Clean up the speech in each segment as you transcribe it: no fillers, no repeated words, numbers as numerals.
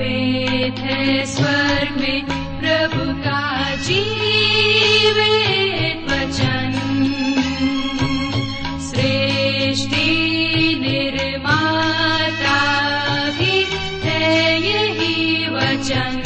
वेद है स्वर्ग में प्रभु का जीवित वचन, सृष्टि निर्माता भी है यही वचन।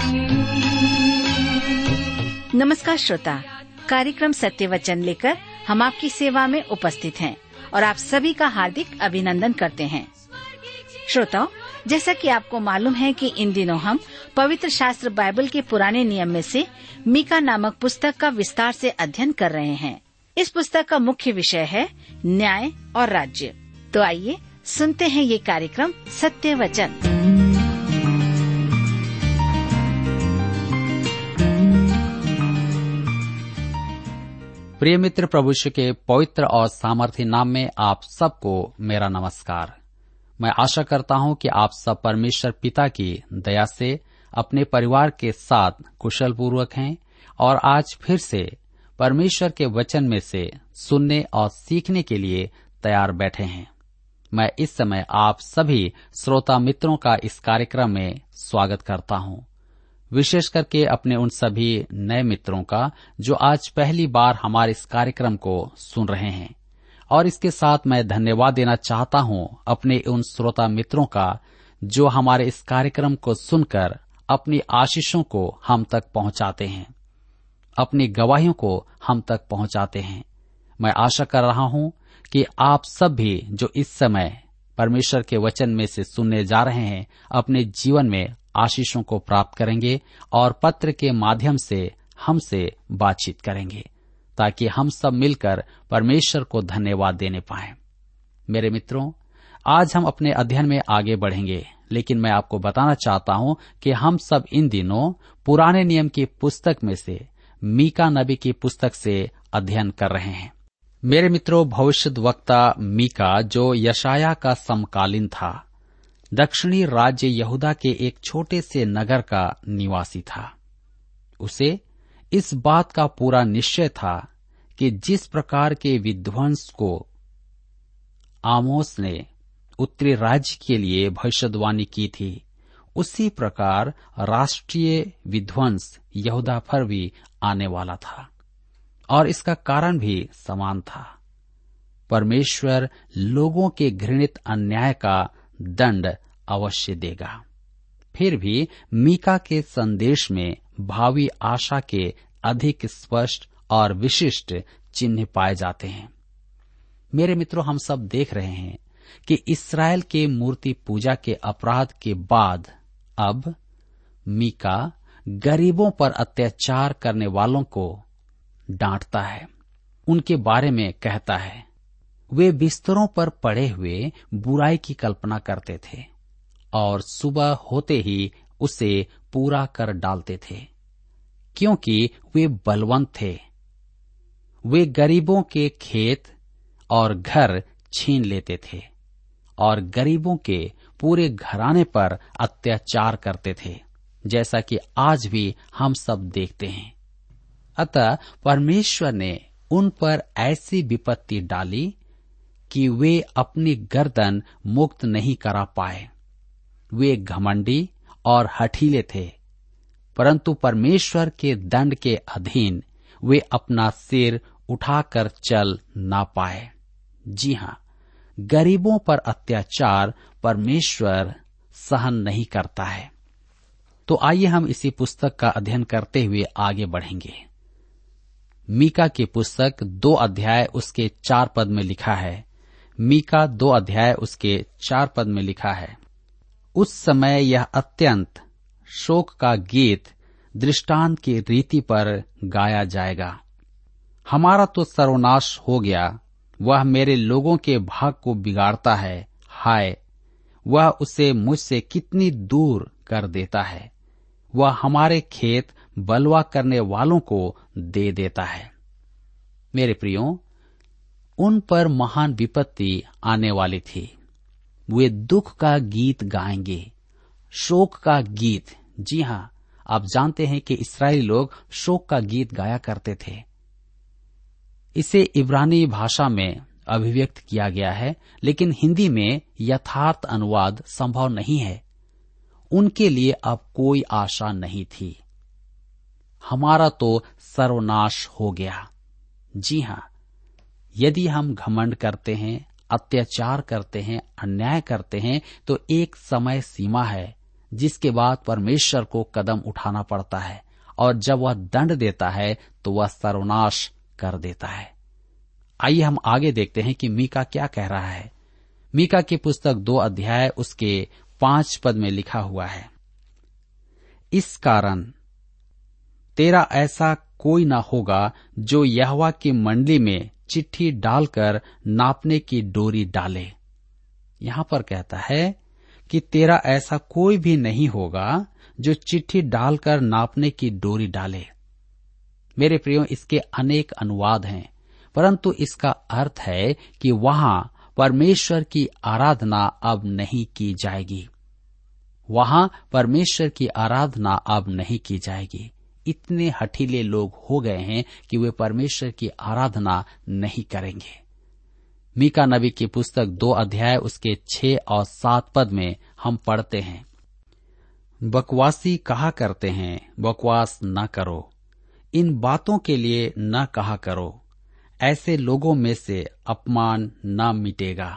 नमस्कार श्रोता, कार्यक्रम सत्य वचन लेकर हम आपकी सेवा में उपस्थित हैं और आप सभी का हार्दिक अभिनंदन करते हैं। श्रोताओ, जैसा कि आपको मालूम है कि इन दिनों हम पवित्र शास्त्र बाइबल के पुराने नियम में से मीका नामक पुस्तक का विस्तार से अध्ययन कर रहे हैं। इस पुस्तक का मुख्य विषय है न्याय और राज्य। तो आइए सुनते हैं ये कार्यक्रम सत्य वचन। प्रिय मित्र, प्रभु यीशु के पवित्र और सामर्थी नाम में आप सबको मेरा नमस्कार। मैं आशा करता हूं कि आप सब परमेश्वर पिता की दया से अपने परिवार के साथ कुशल पूर्वक हैं और आज फिर से परमेश्वर के वचन में से सुनने और सीखने के लिए तैयार बैठे हैं। मैं इस समय आप सभी श्रोता मित्रों का इस कार्यक्रम में स्वागत करता हूं, विशेष करके अपने उन सभी नए मित्रों का जो आज पहली बार हमारे इस कार्यक्रम को सुन रहे हैं। और इसके साथ मैं धन्यवाद देना चाहता हूं अपने उन श्रोता मित्रों का जो हमारे इस कार्यक्रम को सुनकर अपनी आशीषों को हम तक पहुंचाते हैं, अपनी गवाहियों को हम तक पहुंचाते हैं। मैं आशा कर रहा हूं कि आप सब भी जो इस समय परमेश्वर के वचन में से सुनने जा रहे हैं, अपने जीवन में आशीषों को प्राप्त करेंगे और पत्र के माध्यम से हमसे बातचीत करेंगे, ताकि हम सब मिलकर परमेश्वर को धन्यवाद देने पाएं। मेरे मित्रों, आज हम अपने अध्ययन में आगे बढ़ेंगे, लेकिन मैं आपको बताना चाहता हूं कि हम सब इन दिनों पुराने नियम की पुस्तक में से मीका नबी की पुस्तक से अध्ययन कर रहे हैं। मेरे मित्रों, भविष्यद्वक्ता मीका, जो यशाया का समकालीन था, दक्षिणी राज्य यहूदा के एक छोटे से नगर का निवासी था। उसे इस बात का पूरा निश्चय था कि जिस प्रकार के विध्वंस को आमोस ने उत्तरी राज्य के लिए भविष्यवाणी की थी, उसी प्रकार राष्ट्रीय विध्वंस यहूदा पर भी आने वाला था। और इसका कारण भी समान था। परमेश्वर लोगों के घृणित अन्याय का दंड अवश्य देगा। फिर भी मीका के संदेश में भावी आशा के अधिक स्पष्ट और विशिष्ट चिन्ह पाए जाते हैं। मेरे मित्रों, हम सब देख रहे हैं कि इस्राएल के मूर्ति पूजा के अपराध के बाद अब मीका गरीबों पर अत्याचार करने वालों को डांटता है, उनके बारे में कहता है। वे बिस्तरों पर पड़े हुए बुराई की कल्पना करते थे और सुबह होते ही उसे पूरा कर डालते थे, क्योंकि वे बलवंत थे। वे गरीबों के खेत और घर छीन लेते थे और गरीबों के पूरे घराने पर अत्याचार करते थे, जैसा कि आज भी हम सब देखते हैं। अतः परमेश्वर ने उन पर ऐसी विपत्ति डाली कि वे अपनी गर्दन मुक्त नहीं करा पाए। वे घमंडी और हठीले थे, परंतु परमेश्वर के दंड के अधीन वे अपना सिर उठाकर चल ना पाए। जी हाँ, गरीबों पर अत्याचार परमेश्वर सहन नहीं करता है। तो आइए हम इसी पुस्तक का अध्ययन करते हुए आगे बढ़ेंगे। मीका की पुस्तक 2 अध्याय उसके 4 पद में लिखा है। मीका 2 अध्याय उसके 4 पद में लिखा है, उस समय यह अत्यंत शोक का गीत दृष्टांत की रीति पर गाया जाएगा। हमारा तो सर्वनाश हो गया, वह मेरे लोगों के भाग को बिगाड़ता है। हाय, वह उसे मुझसे कितनी दूर कर देता है। वह हमारे खेत बलवा करने वालों को दे देता है। मेरे प्रियो, उन पर महान विपत्ति आने वाली थी। वे दुख का गीत गाएंगे, शोक का गीत। जी हाँ, आप जानते हैं कि इस्राएली लोग शोक का गीत गाया करते थे। इसे इब्रानी भाषा में अभिव्यक्त किया गया है, लेकिन हिंदी में यथार्थ अनुवाद संभव नहीं है। उनके लिए अब कोई आशा नहीं थी। हमारा तो सर्वनाश हो गया। जी हाँ, यदि हम घमंड करते हैं, अत्याचार करते हैं, अन्याय करते हैं, तो एक समय सीमा है जिसके बाद परमेश्वर को कदम उठाना पड़ता है, और जब वह दंड देता है तो वह सर्वनाश कर देता है। आइए हम आगे देखते हैं कि मीका क्या कह रहा है। मीका की पुस्तक 2 अध्याय उसके 5 पद में लिखा हुआ है, इस कारण तेरा ऐसा कोई न होगा जो यहोवा की मंडली में चिट्ठी डालकर नापने की डोरी डाले। यहां पर कहता है कि तेरा ऐसा कोई भी नहीं होगा जो चिट्ठी डालकर नापने की डोरी डाले। मेरे प्रियो, इसके अनेक अनुवाद हैं, परंतु इसका अर्थ है कि वहां परमेश्वर की आराधना अब नहीं की जाएगी। वहां परमेश्वर की आराधना अब नहीं की जाएगी। इतने हठीले लोग हो गए हैं कि वे परमेश्वर की आराधना नहीं करेंगे। मीका नबी की पुस्तक 2 अध्याय उसके 6 और 7 पद में हम पढ़ते हैं, बकवासी कहा करते हैं, बकवास न करो, इन बातों के लिए न कहा करो, ऐसे लोगों में से अपमान न मिटेगा।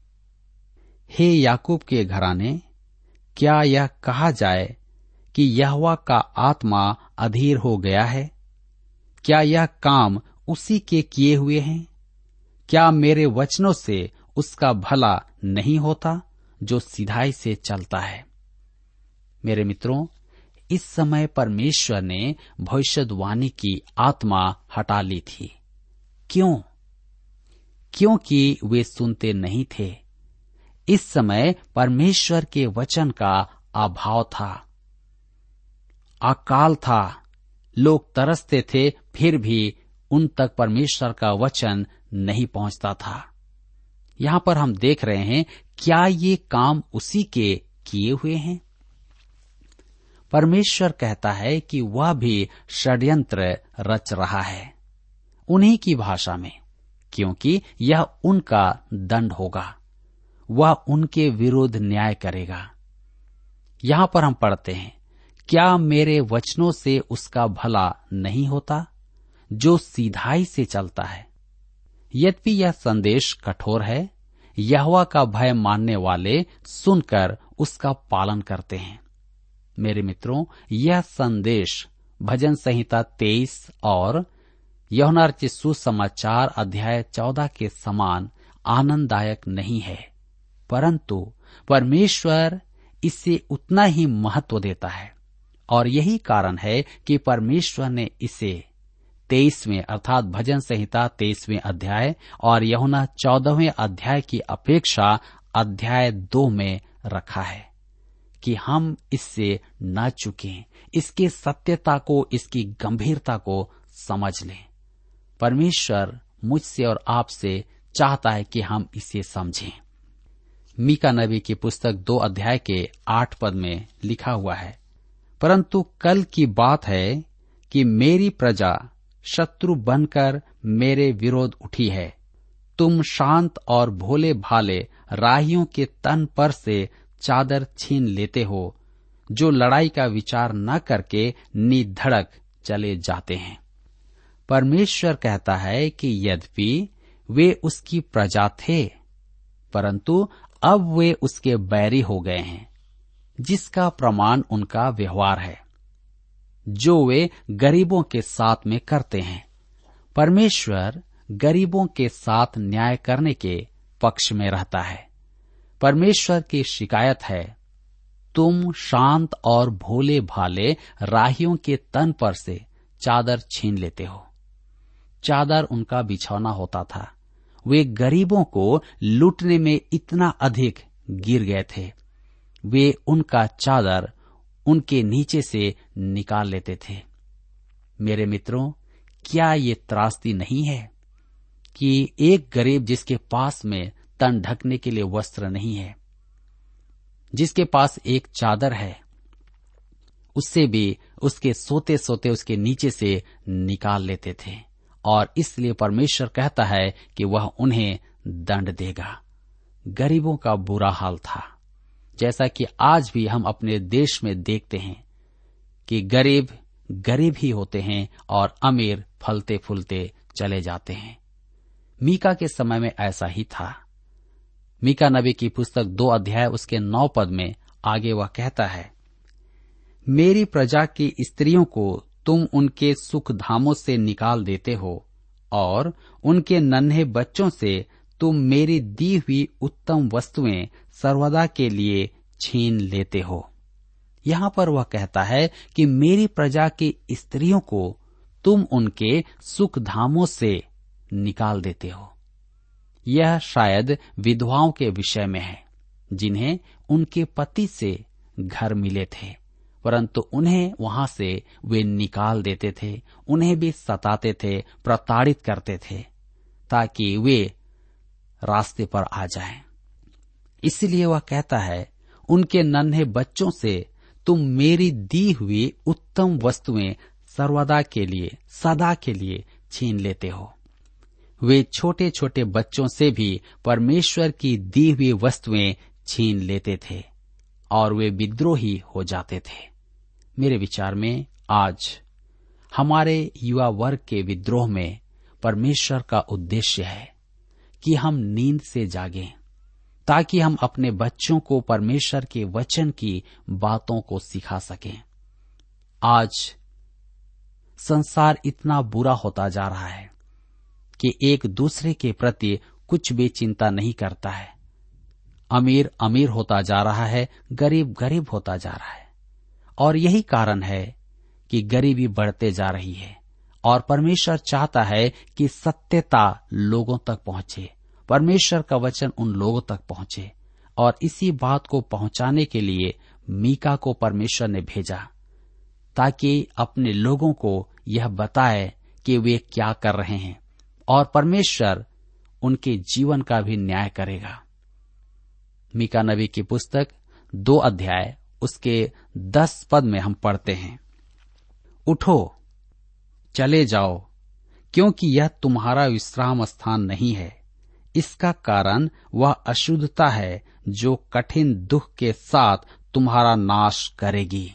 हे याकूब के घराने, क्या यह कहा जाए कि यहोवा का आत्मा अधीर हो गया है? क्या यह काम उसी के किए हुए हैं? क्या मेरे वचनों से उसका भला नहीं होता जो सिधाई से चलता है? मेरे मित्रों, इस समय परमेश्वर ने भविष्यवाणी की आत्मा हटा ली थी। क्यों? क्योंकि वे सुनते नहीं थे। इस समय परमेश्वर के वचन का अभाव था, अकाल था। लोग तरसते थे, फिर भी उन तक परमेश्वर का वचन नहीं पहुंचता था। यहां पर हम देख रहे हैं, क्या ये काम उसी के किए हुए हैं? परमेश्वर कहता है कि वह भी षड्यंत्र रच रहा है, उन्हीं की भाषा में, क्योंकि यह उनका दंड होगा। वह उनके विरुद्ध न्याय करेगा। यहां पर हम पढ़ते हैं, क्या मेरे वचनों से उसका भला नहीं होता जो सीधाई से चलता है? यद्यपि यह संदेश कठोर है, यहोवा का भय मानने वाले सुनकर उसका पालन करते हैं। मेरे मित्रों, यह संदेश भजन संहिता 23 और यूहन्ना रचित सुसमाचार अध्याय 14 के समान आनंददायक नहीं है, परंतु परमेश्वर इसे उतना ही महत्व देता है, और यही कारण है कि परमेश्वर ने इसे 23वें अर्थात भजन संहिता 23वें अध्याय और यूहन्ना 14वें अध्याय की अपेक्षा अध्याय 2 में रखा है कि हम इससे न चूकें, इसके सत्यता को, इसकी गंभीरता को समझ लें। परमेश्वर मुझसे और आपसे चाहता है कि हम इसे समझें। मीका नबी की पुस्तक 2 अध्याय के 8 पद में लिखा हुआ है, परंतु कल की बात है कि मेरी प्रजा शत्रु बनकर मेरे विरोध उठी है। तुम शांत और भोले भाले राहियों के तन पर से चादर छीन लेते हो, जो लड़ाई का विचार न करके निधड़क चले जाते हैं। परमेश्वर कहता है कि यद्यपि वे उसकी प्रजा थे, परंतु अब वे उसके बैरी हो गए हैं, जिसका प्रमाण उनका व्यवहार है जो वे गरीबों के साथ में करते हैं। परमेश्वर गरीबों के साथ न्याय करने के पक्ष में रहता है। परमेश्वर की शिकायत है, तुम शांत और भोले भाले राहियों के तन पर से चादर छीन लेते हो। चादर उनका बिछौना होता था। वे गरीबों को लूटने में इतना अधिक गिर गए थे, वे उनका चादर उनके नीचे से निकाल लेते थे। मेरे मित्रों, क्या ये त्रासदी नहीं है कि एक गरीब जिसके पास में तन ढकने के लिए वस्त्र नहीं है, जिसके पास एक चादर है, उससे भी उसके सोते सोते उसके नीचे से निकाल लेते थे, और इसलिए परमेश्वर कहता है कि वह उन्हें दंड देगा। गरीबों का बुरा हाल था। जैसा कि आज भी हम अपने देश में देखते हैं कि गरीब गरीब ही होते हैं और अमीर फलते फूलते चले जाते हैं। मीका के समय में ऐसा ही था। मीका नबी की पुस्तक 2 अध्याय उसके 9 पद में आगे वह कहता है, मेरी प्रजा की स्त्रियों को तुम उनके सुख धामों से निकाल देते हो और उनके नन्हे बच्चों से तुम मेरी दी हुई उत्तम वस्तुएं सर्वदा के लिए छीन लेते हो। यहाँ पर वह कहता है कि मेरी प्रजा की स्त्रियों को तुम उनके सुख धामों से निकाल देते हो। यह शायद विधवाओं के विषय में है, जिन्हें उनके पति से घर मिले थे, परंतु उन्हें वहां से वे निकाल देते थे, उन्हें भी सताते थे, प्रताड़ित करते थे, ताकि वे रास्ते पर आ जाएं। इसलिए वह कहता है, उनके नन्हे बच्चों से तुम मेरी दी हुई उत्तम वस्तुएं सर्वदा के लिए, सदा के लिए छीन लेते हो। वे छोटे छोटे बच्चों से भी परमेश्वर की दी हुई वस्तुएं छीन लेते थे और वे विद्रोही हो जाते थे। मेरे विचार में आज हमारे युवा वर्ग के विद्रोह में परमेश्वर का उद्देश्य है कि हम नींद से जागें, ताकि हम अपने बच्चों को परमेश्वर के वचन की बातों को सिखा सकें। आज संसार इतना बुरा होता जा रहा है कि एक दूसरे के प्रति कुछ भी चिंता नहीं करता है। अमीर अमीर होता जा रहा है, गरीब गरीब होता जा रहा है, और यही कारण है कि गरीबी बढ़ते जा रही है। और परमेश्वर चाहता है कि सत्यता लोगों तक पहुंचे, परमेश्वर का वचन उन लोगों तक पहुंचे, और इसी बात को पहुंचाने के लिए मीका को परमेश्वर ने भेजा, ताकि अपने लोगों को यह बताए कि वे क्या कर रहे हैं, और परमेश्वर उनके जीवन का भी न्याय करेगा। मीका नबी की पुस्तक 2 अध्याय उसके 10 पद में हम पढ़ते हैं, उठो चले जाओ, क्योंकि यह तुम्हारा विश्राम स्थान नहीं है। इसका कारण वह अशुद्धता है जो कठिन दुख के साथ तुम्हारा नाश करेगी।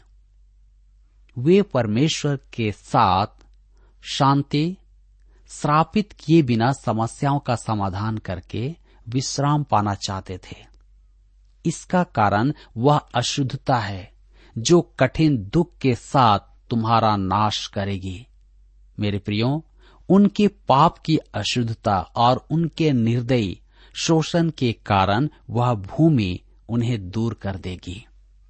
वे परमेश्वर के साथ शांति श्रापित किए बिना समस्याओं का समाधान करके विश्राम पाना चाहते थे। इसका कारण वह अशुद्धता है जो कठिन दुख के साथ तुम्हारा नाश करेगी। मेरे प्रियो, उनके पाप की अशुद्धता और उनके निर्दयी शोषण के कारण वह भूमि उन्हें दूर कर देगी।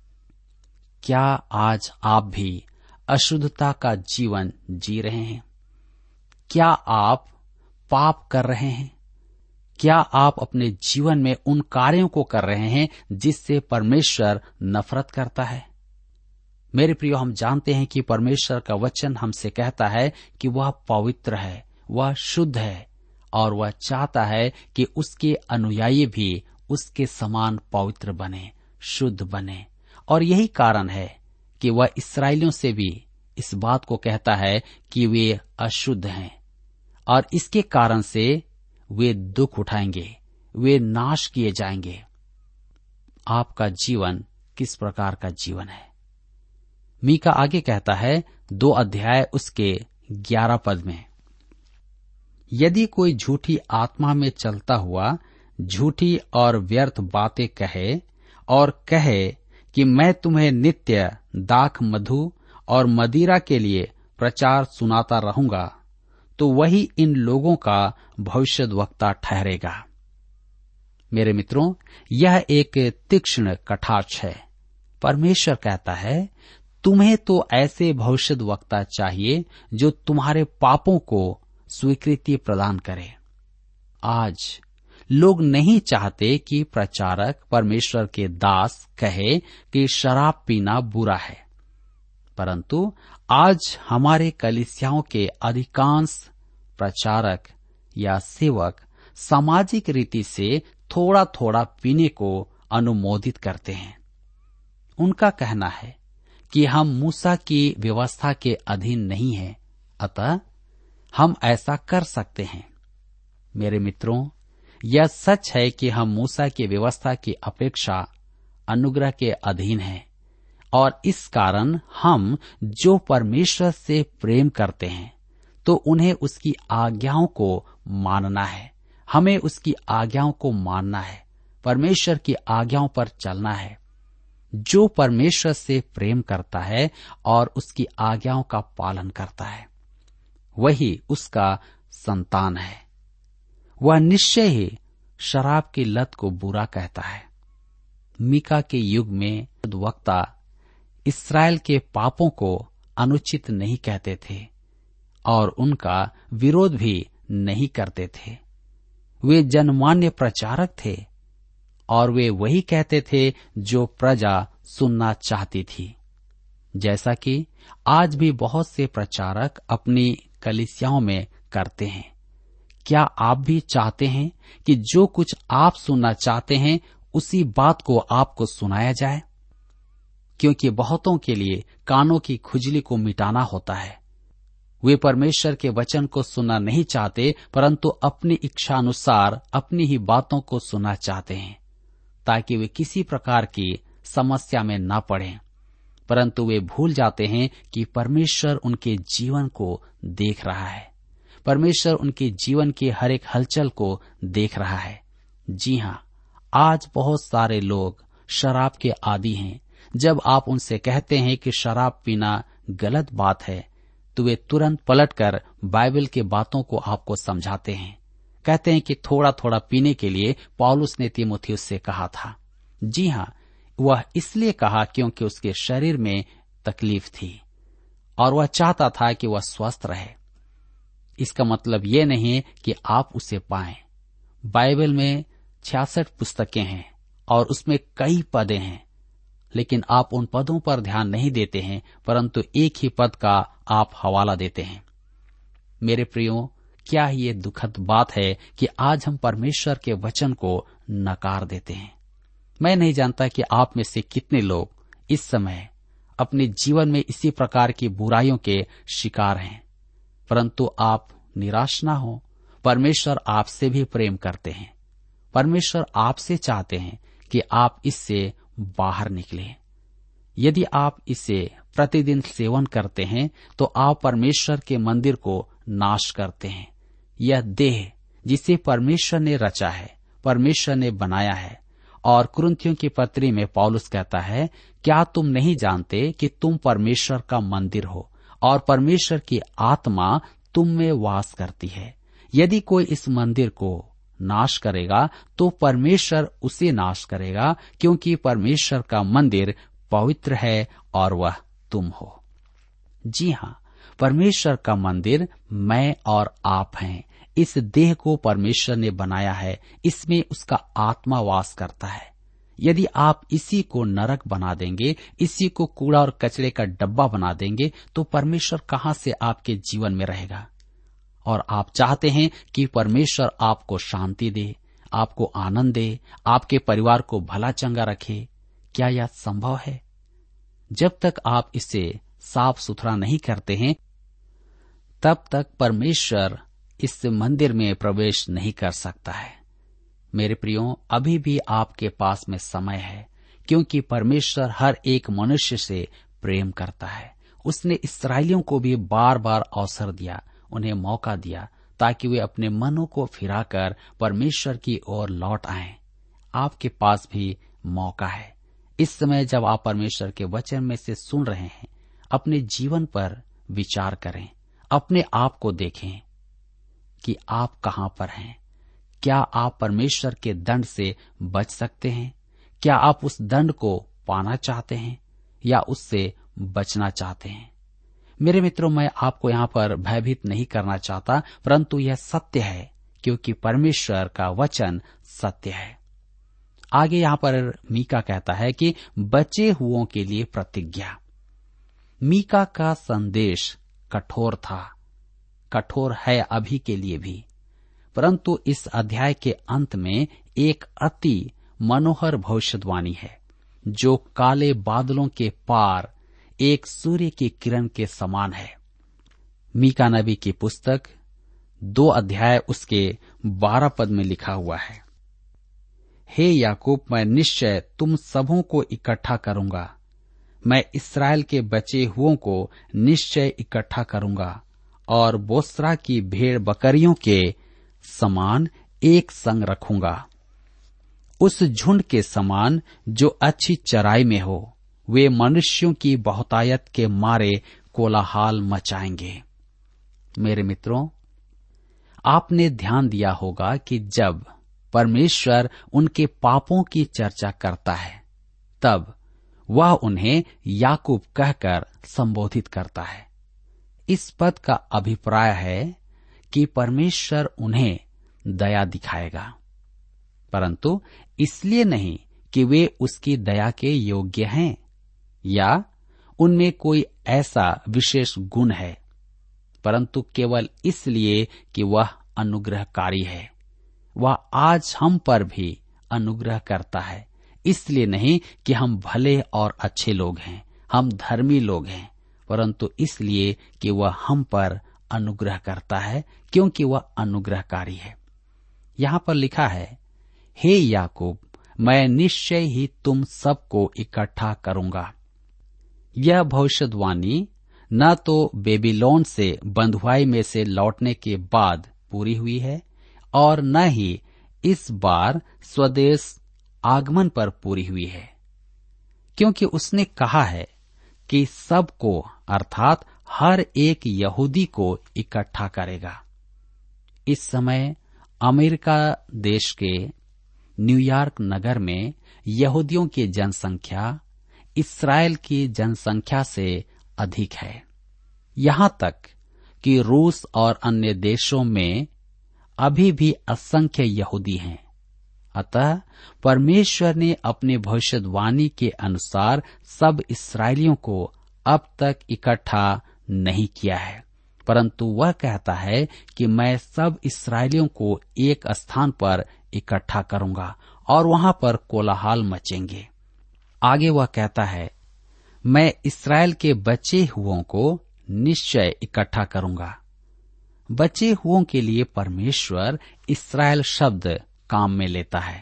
क्या आज आप भी अशुद्धता का जीवन जी रहे हैं? क्या आप पाप कर रहे हैं? क्या आप अपने जीवन में उन कार्यों को कर रहे हैं जिससे परमेश्वर नफरत करता है? मेरे प्रियो, हम जानते हैं कि परमेश्वर का वचन हमसे कहता है कि वह पवित्र है, वह शुद्ध है, और वह चाहता है कि उसके अनुयायी भी उसके समान पवित्र बने, शुद्ध बने। और यही कारण है कि वह इस्राएलियों से भी इस बात को कहता है कि वे अशुद्ध हैं, और इसके कारण से वे दुख उठाएंगे, वे नाश किए जाएंगे। आपका जीवन किस प्रकार का जीवन है? मीका आगे कहता है 2 अध्याय उसके 11 पद में, यदि कोई झूठी आत्मा में चलता हुआ झूठी और व्यर्थ बातें कहे और कहे कि मैं तुम्हें नित्य दाख मधु और मदिरा के लिए प्रचार सुनाता रहूंगा, तो वही इन लोगों का भविष्यद्वक्ता ठहरेगा। मेरे मित्रों, यह एक तीक्ष्ण कटाक्ष है। परमेश्वर कहता है, तुम्हें तो ऐसे भविष्यद्वक्ता चाहिए जो तुम्हारे पापों को स्वीकृति प्रदान करे। आज लोग नहीं चाहते कि प्रचारक परमेश्वर के दास कहे कि शराब पीना बुरा है, परंतु आज हमारे कलीसियाओं के अधिकांश प्रचारक या सेवक सामाजिक रीति से थोड़ा थोड़ा पीने को अनुमोदित करते हैं। उनका कहना है कि हम मूसा की व्यवस्था के अधीन नहीं हैं, अतः हम ऐसा कर सकते हैं। मेरे मित्रों, यह सच है कि हम मूसा की व्यवस्था की अपेक्षा अनुग्रह के अधीन हैं और इस कारण हम जो परमेश्वर से प्रेम करते हैं तो उन्हें उसकी आज्ञाओं को मानना है। हमें उसकी आज्ञाओं को मानना है, परमेश्वर की आज्ञाओं पर चलना है। जो परमेश्वर से प्रेम करता है और उसकी आज्ञाओं का पालन करता है वही उसका संतान है। वह निश्चय ही शराब की लत को बुरा कहता है। मीका के युग में वक्ता इस्राएल के पापों को अनुचित नहीं कहते थे और उनका विरोध भी नहीं करते थे। वे जनमान्य प्रचारक थे और वे वही कहते थे जो प्रजा सुनना चाहती थी। जैसा कि आज भी बहुत से प्रचारक अपनी कलीसियाओं में करते हैं। क्या आप भी चाहते हैं कि जो कुछ आप सुनना चाहते हैं उसी बात को आपको सुनाया जाए? क्योंकि बहुतों के लिए कानों की खुजली को मिटाना होता है। वे परमेश्वर के वचन को सुनना नहीं चाहते, परंतु अपनी इच्छा अनुसार अपनी ही बातों को सुनना चाहते हैं ताकि वे किसी प्रकार की समस्या में न पड़ें। परंतु वे भूल जाते हैं कि परमेश्वर उनके जीवन को देख रहा है। परमेश्वर उनके जीवन की हर एक हलचल को देख रहा है। जी हाँ, आज बहुत सारे लोग शराब के आदी हैं। जब आप उनसे कहते हैं कि शराब पीना गलत बात है तो वे तुरंत पलटकर बाइबल के बातों को आपको समझाते हैं। कहते हैं कि थोड़ा थोड़ा पीने के लिए पौलुस ने तीमुथियुस से कहा था। जी हाँ, वह इसलिए कहा क्योंकि उसके शरीर में तकलीफ थी और वह चाहता था कि वह स्वस्थ रहे। इसका मतलब ये नहीं है कि आप उसे पाएं। बाइबल में 66 पुस्तकें हैं और उसमें कई पदें हैं, लेकिन आप उन पदों पर ध्यान नहीं देते हैं, परंतु एक ही पद का आप हवाला देते हैं। मेरे प्रियो, क्या ये दुखद बात है कि आज हम परमेश्वर के वचन को नकार देते हैं। मैं नहीं जानता कि आप में से कितने लोग इस समय अपने जीवन में इसी प्रकार की बुराइयों के शिकार हैं, परंतु आप निराश ना हो। परमेश्वर आपसे भी प्रेम करते हैं। परमेश्वर आपसे चाहते हैं कि आप इससे बाहर निकलें। यदि आप इसे प्रतिदिन सेवन करते हैं तो आप परमेश्वर के मंदिर को नाश करते हैं। यह देह जिसे परमेश्वर ने रचा है, परमेश्वर ने बनाया है। और कुरिन्थियों की पत्री में पौलुस कहता है, क्या तुम नहीं जानते कि तुम परमेश्वर का मंदिर हो और परमेश्वर की आत्मा तुम में वास करती है? यदि कोई इस मंदिर को नाश करेगा तो परमेश्वर उसे नाश करेगा, क्योंकि परमेश्वर का मंदिर पवित्र है और वह तुम हो। जी हाँ, परमेश्वर का मंदिर मैं और आप हैं। इस देह को परमेश्वर ने बनाया है, इसमें उसका आत्मा वास करता है। यदि आप इसी को नरक बना देंगे, इसी को कूड़ा और कचरे का डब्बा बना देंगे, तो परमेश्वर कहाँ से आपके जीवन में रहेगा? और आप चाहते हैं कि परमेश्वर आपको शांति दे, आपको आनंद दे, आपके परिवार को भला चंगा रखे। क्या यह संभव है? जब तक आप इसे साफ सुथरा नहीं करते हैं, तब तक परमेश्वर इस मंदिर में प्रवेश नहीं कर सकता है। मेरे प्रियो, अभी भी आपके पास में समय है, क्योंकि परमेश्वर हर एक मनुष्य से प्रेम करता है। उसने इस्राएलियों को भी बार बार अवसर दिया, उन्हें मौका दिया ताकि वे अपने मनों को फिराकर परमेश्वर की ओर लौट आएं। आपके पास भी मौका है। इस समय जब आप परमेश्वर के वचन में से सुन रहे हैं, अपने जीवन पर विचार करें, अपने आप को देखें कि आप कहां पर हैं। क्या आप परमेश्वर के दंड से बच सकते हैं? क्या आप उस दंड को पाना चाहते हैं या उससे बचना चाहते हैं? मेरे मित्रों, मैं आपको यहाँ पर भयभीत नहीं करना चाहता, परंतु यह सत्य है, क्योंकि परमेश्वर का वचन सत्य है। आगे यहाँ पर मीका कहता है कि बचे हुओं के लिए प्रतिज्ञा। मीका का संदेश कठोर था, कठोर है अभी के लिए भी, परंतु इस अध्याय के अंत में एक अति मनोहर भविष्यवाणी है, जो काले बादलों के पार एक सूर्य की किरण के समान है। मीका नबी की पुस्तक 2 अध्याय उसके 12 पद में लिखा हुआ है, हे याकूब, मैं निश्चय तुम सबों को इकट्ठा करूंगा। मैं इस्राएल के बचे हुओं को निश्चय इकट्ठा करूंगा और बोस्रा की भेड़ बकरियों के समान एक संग रखूंगा। उस झुंड के समान जो अच्छी चराई में हो, वे मनुष्यों की बहुतायत के मारे कोलाहल मचाएंगे। मेरे मित्रों, आपने ध्यान दिया होगा कि जब परमेश्वर उनके पापों की चर्चा करता है, तब वह उन्हें याकूब कहकर संबोधित करता है। इस पद का अभिप्राय है कि परमेश्वर उन्हें दया दिखाएगा, परंतु इसलिए नहीं कि वे उसकी दया के योग्य हैं या उनमें कोई ऐसा विशेष गुण है, परंतु केवल इसलिए कि वह अनुग्रहकारी है। वह आज हम पर भी अनुग्रह करता है, इसलिए नहीं कि हम भले और अच्छे लोग हैं, हम धर्मी लोग हैं, परंतु इसलिए कि वह हम पर अनुग्रह करता है, क्योंकि वह अनुग्रहकारी है। यहाँ पर लिखा है, हे याकूब, मैं निश्चय ही तुम सबको इकट्ठा करूंगा। यह भविष्यवाणी न तो बेबीलोन से बंधुआई में से लौटने के बाद पूरी हुई है और न ही इस बार स्वदेश आगमन पर पूरी हुई है, क्योंकि उसने कहा है कि सबको अर्थात हर एक यहूदी को इकट्ठा करेगा। इस समय अमेरिका देश के न्यूयॉर्क नगर में यहूदियों की जनसंख्या इस्राएल की जनसंख्या से अधिक है। यहाँ तक कि रूस और अन्य देशों में अभी भी असंख्य यहूदी हैं। अतः परमेश्वर ने अपने भविष्यवाणी के अनुसार सब इस्राएलियों को अब तक इकट्ठा नहीं किया है, परंतु वह कहता है कि मैं सब इस्राएलियों को एक स्थान पर इकट्ठा करूंगा और वहां पर कोलाहल मचेंगे। आगे वह कहता है, मैं इस्राएल के बचे हुओं को निश्चय इकट्ठा करूंगा। बचे हुओं के लिए परमेश्वर इस्राएल शब्द काम में लेता है।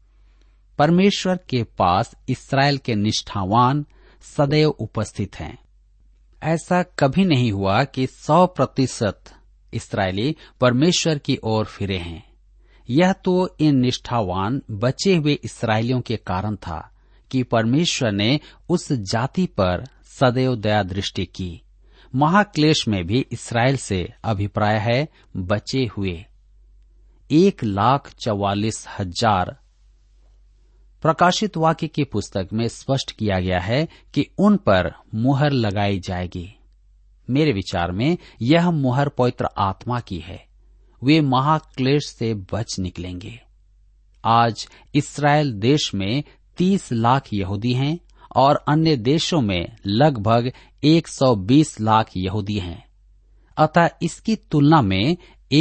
परमेश्वर के पास इस्राएल के निष्ठावान सदैव उपस्थित हैं। ऐसा कभी नहीं हुआ कि 100% इस्राएली परमेश्वर की ओर फिरे हैं। यह तो इन निष्ठावान बचे हुए इस्राएलियों के कारण था कि परमेश्वर ने उस जाति पर सदैव दया दृष्टि की। महाक्लेश में भी इस्राएल से अभिप्राय है बचे हुए 1,44,000। प्रकाशित वाक्य की पुस्तक में स्पष्ट किया गया है कि उन पर मुहर लगाई जाएगी। मेरे विचार में यह मुहर पवित्र आत्मा की है। वे महाक्लेश से बच निकलेंगे। आज इस्राएल देश में 30 लाख यहूदी हैं और अन्य देशों में लगभग 120 लाख यहूदी हैं। अतः इसकी तुलना में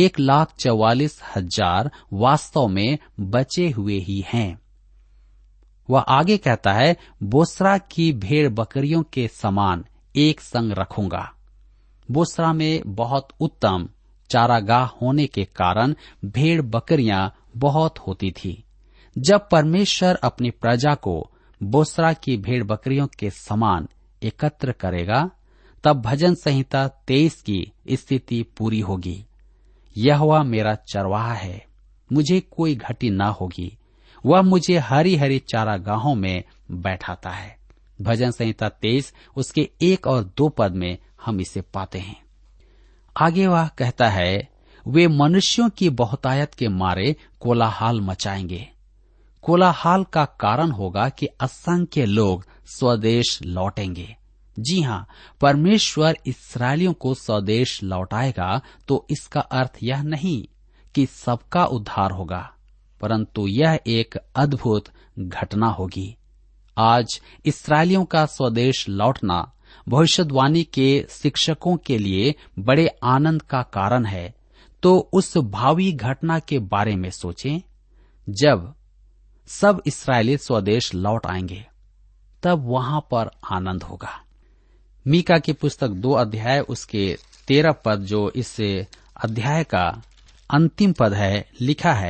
1,44,000 वास्तव में बचे हुए ही हैं। वह आगे कहता है, बोस्रा की भेड़ बकरियों के समान एक संग रखूंगा। बोस्रा में बहुत उत्तम चारागाह होने के कारण भेड़ बकरियां बहुत होती थी। जब परमेश्वर अपनी प्रजा को बोस्रा की भेड़ बकरियों के समान एकत्र करेगा, तब भजन संहिता 23 की स्थिति पूरी होगी। यहोवा मेरा चरवाहा है, मुझे कोई घटी न होगी। वह मुझे हरी हरी चारागाहों में बैठाता है। भजन संहिता 23 उसके 1 और 2 पद में हम इसे पाते हैं। आगे वह कहता है, वे मनुष्यों की बहुतायत के मारे कोलाहल मचाएंगे। कोलाहल का कारण होगा कि असंख्य लोग स्वदेश लौटेंगे। जी हाँ, परमेश्वर इस्राएलियों को स्वदेश लौटाएगा तो इसका अर्थ यह नहीं कि सबका उद्धार होगा, परंतु यह एक अद्भुत घटना होगी। आज इस्राएलियों का स्वदेश लौटना भविष्यवाणी के शिक्षकों के लिए बड़े आनंद का कारण है। तो उस भावी घटना के बारे में सोचें। जब सब इस्राएली स्वदेश लौट आएंगे, तब वहां पर आनंद होगा। मीका की पुस्तक 2 अध्याय उसके 13 पद, जो इस अध्याय का अंतिम पद है, लिखा है,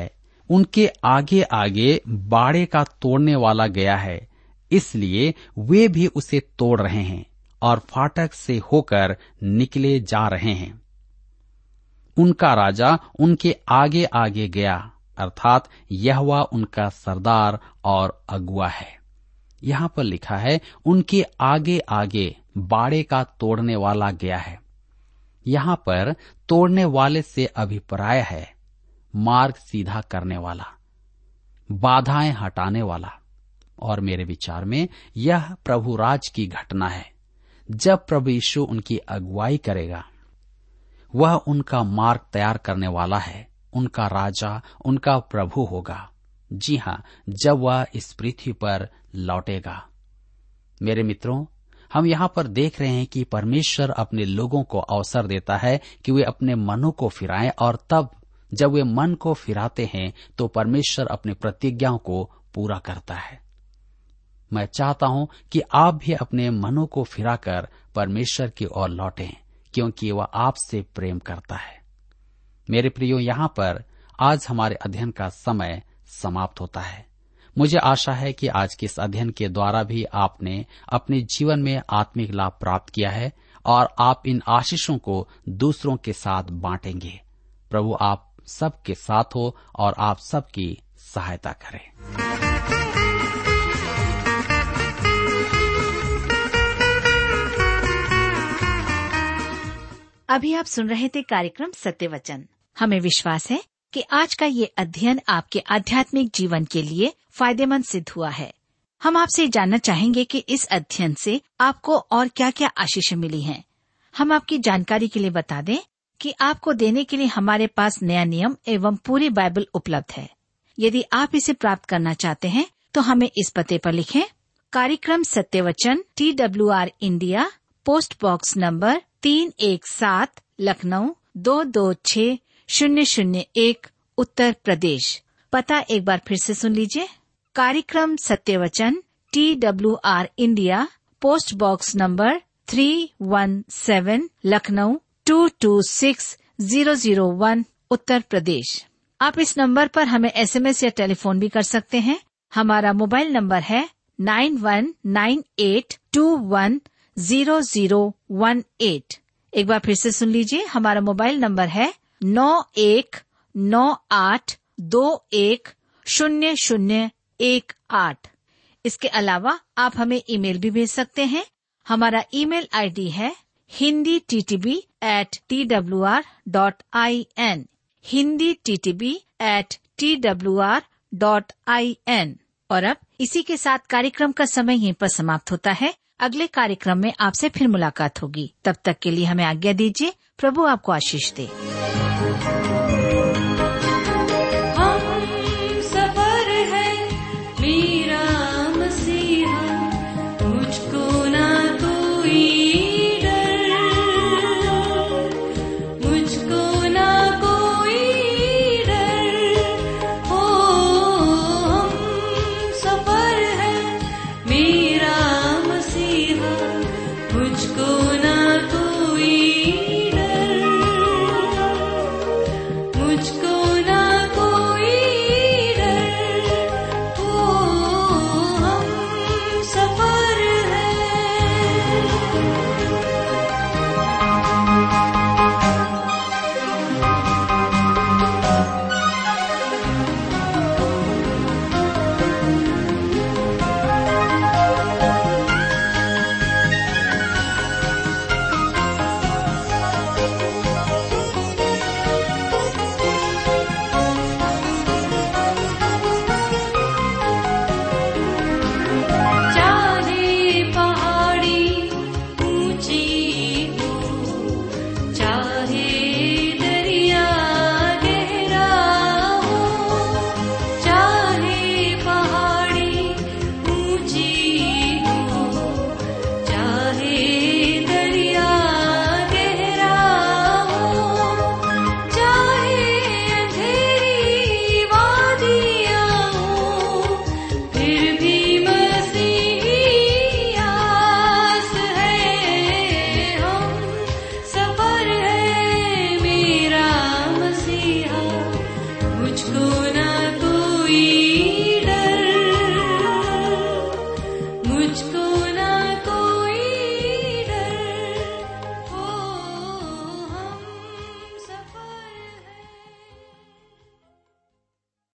उनके आगे आगे बाड़े का तोड़ने वाला गया है, इसलिए वे भी उसे तोड़ रहे हैं और फाटक से होकर निकले जा रहे हैं। उनका राजा उनके आगे आगे गया, अर्थात यहोवा उनका सरदार और अगुआ है। यहाँ पर लिखा है उनके आगे आगे बाड़े का तोड़ने वाला गया है। यहाँ पर तोड़ने वाले से अभिप्राय है मार्ग सीधा करने वाला, बाधाएं हटाने वाला। और मेरे विचार में यह प्रभु राज की घटना है। जब प्रभु यीशु उनकी अगुवाई करेगा, वह उनका मार्ग तैयार करने वाला है। उनका राजा, उनका प्रभु होगा। जी हाँ, जब वह इस पृथ्वी पर लौटेगा। मेरे मित्रों, हम यहाँ पर देख रहे हैं कि परमेश्वर अपने लोगों को अवसर देता है कि वे अपने मनों को फिराएं, और तब जब वे मन को फिराते हैं तो परमेश्वर अपने प्रतिज्ञाओं को पूरा करता है। मैं चाहता हूं कि आप भी अपने मनों को फिराकर परमेश्वर की ओर लौटें, क्योंकि वह आपसे प्रेम करता है। मेरे प्रियो, यहाँ पर आज हमारे अध्ययन का समय समाप्त होता है। मुझे आशा है कि आज के इस अध्ययन के द्वारा भी आपने अपने जीवन में आत्मिक लाभ प्राप्त किया है और आप इन आशीषों को दूसरों के साथ बांटेंगे। प्रभु आप सबके साथ हो और आप सबकी सहायता करें। अभी आप सुन रहे थे कार्यक्रम सत्य वचन। हमें विश्वास है कि आज का ये अध्ययन आपके आध्यात्मिक जीवन के लिए फायदेमंद सिद्ध हुआ है। हम आपसे जानना चाहेंगे कि इस अध्ययन से आपको और क्या क्या आशीष मिली हैं। हम आपकी जानकारी के लिए बता दें कि आपको देने के लिए हमारे पास नया नियम एवं पूरी बाइबल उपलब्ध है। यदि आप इसे प्राप्त करना चाहते हैं तो हमें इस पते पर लिखें। कार्यक्रम सत्य वचन, TWR India, post box number 317, Lucknow 226001, Uttar Pradesh. पता एक बार फिर से सुन लीजिए। कार्यक्रम सत्य वचन, TWR India, post box number 317, Lucknow 226001, Uttar Pradesh. आप इस नंबर पर हमें SMS या टेलीफोन भी कर सकते हैं। हमारा मोबाइल नंबर है 9198210018। एक बार फिर से सुन लीजिए। हमारा मोबाइल नंबर है 9198210018। इसके अलावा आप हमें ईमेल भी भेज सकते हैं। हमारा ईमेल ID है hinditb@twr.in, hinditb@twr.in। और अब इसी के साथ कार्यक्रम का समय यहीं पर समाप्त होता है। अगले कार्यक्रम में आपसे फिर मुलाकात होगी। तब तक के लिए हमें आज्ञा दीजिए। प्रभु आपको आशीष दे।